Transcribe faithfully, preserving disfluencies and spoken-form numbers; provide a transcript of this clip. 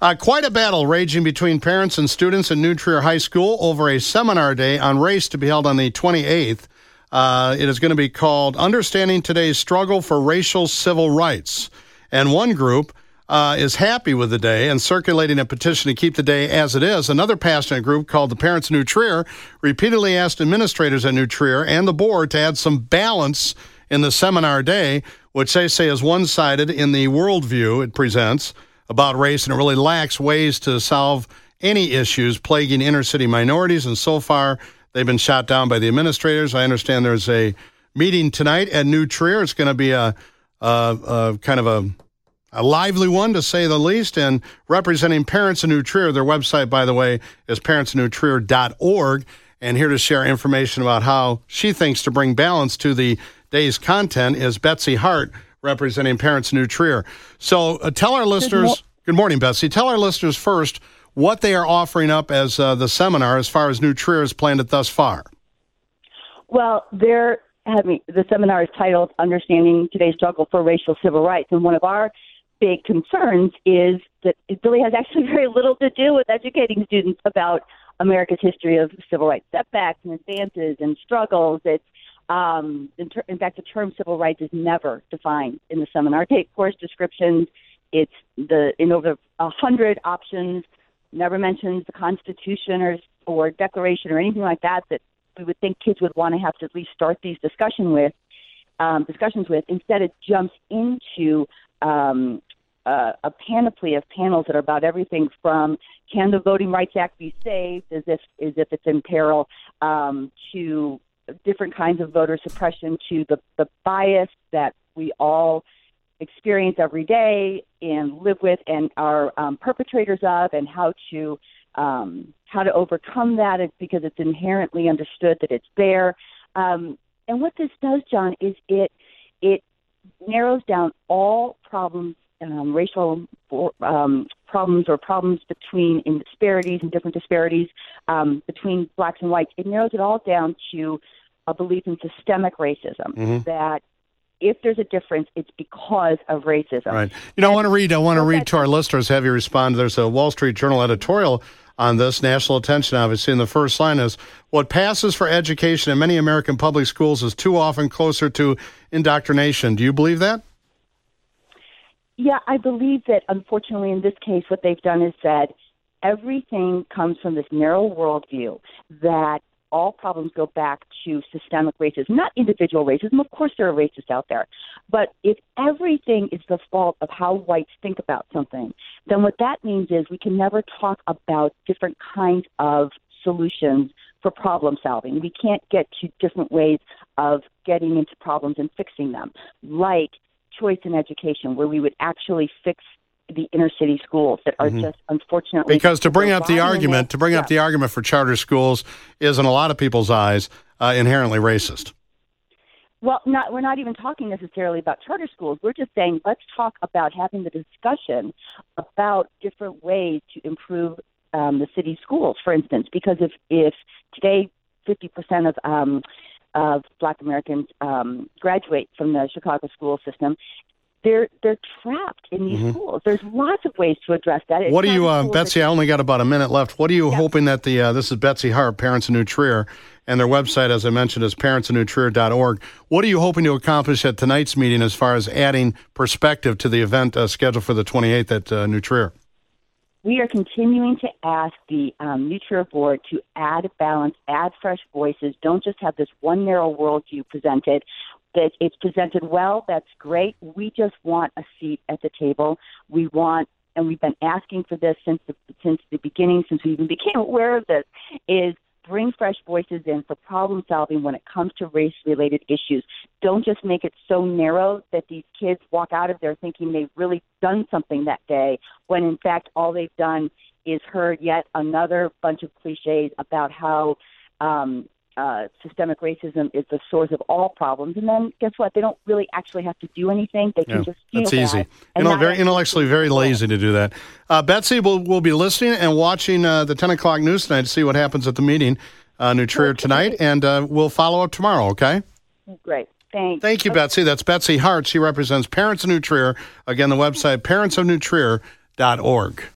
Uh, quite a battle raging between parents and students at New Trier High School over a seminar day on race to be held on the twenty-eighth. Uh, it is going to be called Understanding Today's Struggle for Racial Civil Rights. And one group uh, is happy with the day and circulating a petition to keep the day as it is. Another passionate group called the Parents of New Trier repeatedly asked administrators at New Trier and the board to add some balance in the seminar day, which they say is one-sided in the worldview it presents about race, and it really lacks ways to solve any issues plaguing inner-city minorities. And so far, they've been shot down by the administrators. I understand there's a meeting tonight at New Trier. It's going to be a, a, a kind of a, a lively one, to say the least. And representing Parents of New Trier, their website, by the way, is parents of new trier dot org. And here to share information about how she thinks to bring balance to the day's content is Betsy Hart, representing Parents of New Trier. So uh, tell our listeners, good, mo- good morning, Betsy. Tell our listeners first what they are offering up as uh, the seminar as far as New Trier has planned it thus far. Well, they're having, the seminar is titled Understanding Today's Struggle for Racial Civil Rights. And one of our big concerns is that it really has actually very little to do with educating students about America's history of civil rights setbacks and advances and struggles. It's Um, in, ter- in fact, the term civil rights is never defined in the seminar. Take course descriptions. It's the in over a hundred options. Never mentions the Constitution or or Declaration or anything like that that we would think kids would want to have to at least start these discussion with um, discussions with. Instead, it jumps into um, uh, a panoply of panels that are about everything from can the Voting Rights Act be saved, as if as if it's in peril, um, to different kinds of voter suppression, to the, the bias that we all experience every day and live with and are um, perpetrators of, and how to um, how to overcome that, because it's inherently understood that it's there. Um, and what this does, John, is it it narrows down all problems, um, racial um, problems or problems between in disparities and different disparities um, between blacks and whites. It narrows it all down to a belief in systemic racism, mm-hmm. that if there's a difference, it's because of racism. Right. You know, I want to read. I want to read to our listeners. Have you respond? There's a Wall Street Journal editorial on this. National attention, obviously. And the first line is, "What passes for education in many American public schools is too often closer to indoctrination." Do you believe that? Yeah, I believe that. Unfortunately, in this case, what they've done is said everything comes from this narrow worldview that all problems go back to systemic racism, not individual racism. Of course, there are racists out there. But if everything is the fault of how whites think about something, then what that means is we can never talk about different kinds of solutions for problem solving. We can't get to different ways of getting into problems and fixing them, like choice in education, where we would actually fix the inner city schools that are mm-hmm. just unfortunately, because to bring up the argument to bring yeah. up the argument for charter schools is, in a lot of people's eyes, uh, inherently racist. Well, not we're not even talking necessarily about charter schools. We're just saying let's talk about having the discussion about different ways to improve um, the city schools, for instance. Because if if today fifty percent of um, of Black Americans um, graduate from the Chicago school system, They're they're trapped in these mm-hmm. schools. There's lots of ways to address that. It's what do you, uh, Betsy? I only got about a minute left. What are you yeah. hoping that the? Uh, this is Betsy Hart, Parents of New Trier, and their website, as I mentioned, is parents of new trier dot org. What are you hoping to accomplish at tonight's meeting as far as adding perspective to the event uh, scheduled for the twenty-eighth at uh, New Trier? We are continuing to ask the um, New Trier board to add balance, add fresh voices. Don't just have this one narrow worldview presented. That it's presented well, that's great. We just want a seat at the table. We want, and we've been asking for this since the, since the beginning, since we even became aware of this, is bring fresh voices in for problem solving when it comes to race-related issues. Don't just make it so narrow that these kids walk out of there thinking they've really done something that day, when in fact all they've done is heard yet another bunch of cliches about how um, Uh, systemic racism is the source of all problems, and then guess what? They don't really actually have to do anything. They can yeah, just feel that's easy. That you know, very intellectually very lazy to do that. Uh, Betsy, we'll we'll be listening and watching uh, the ten o'clock news tonight to see what happens at the meeting, uh, New Trier tonight, and uh, we'll follow up tomorrow. Okay. Great. Thanks. Thank you, Betsy. That's Betsy Hart. She represents Parents of New Trier. Again, the website parents of new trier dot org.